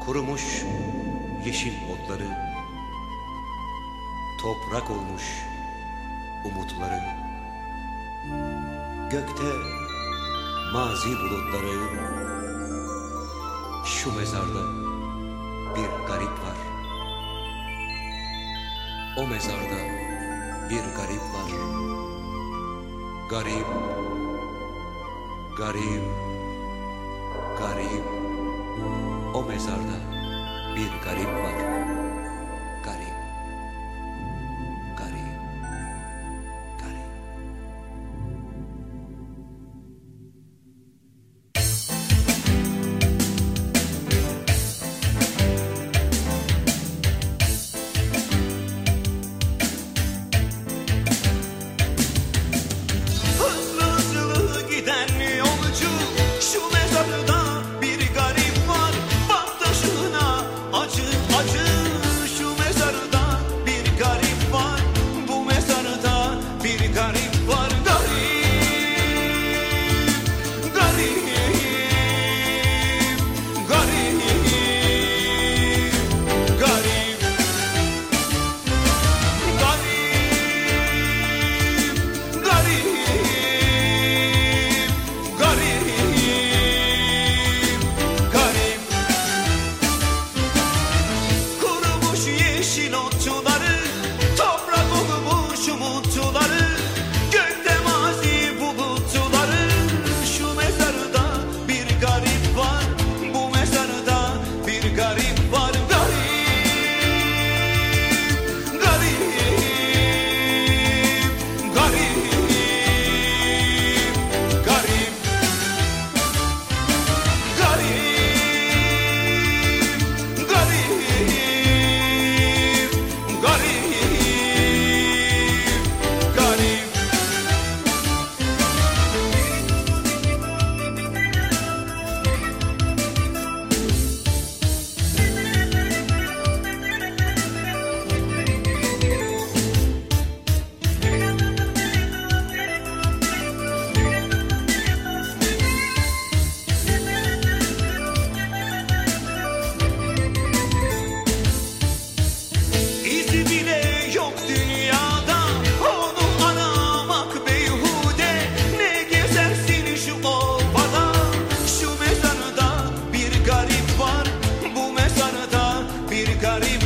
Kurumuş yeşil otları, toprak olmuş umutları, gökte mazi bulutları. Şu mezarda bir garip var. O mezarda bir garip var. Garip, garip, garip. O mezarda bir garip var. Garip, garip, garip. Hızlı hızlı giden yolcu, şu mezarda bir garip var. Baktaşına acı acı, şu mezarda bir garip var. Bu mezarda bir garip var. Garip, garip, garip, garip, garip, garip, garip. Kurumuş yeşil otçuları, toprak olmuş umutları, gökte mazi bulutları. Şu mezarda bir garip var, bu mezarda bir garip var. Garip, garip, garip, garip, garip, garip, garip, garip. İzi bile yok dünyada, onu aramak beyhude. Ne gezersin şu ovada, şu mezarda bir garip var. Bu mezarda bir garip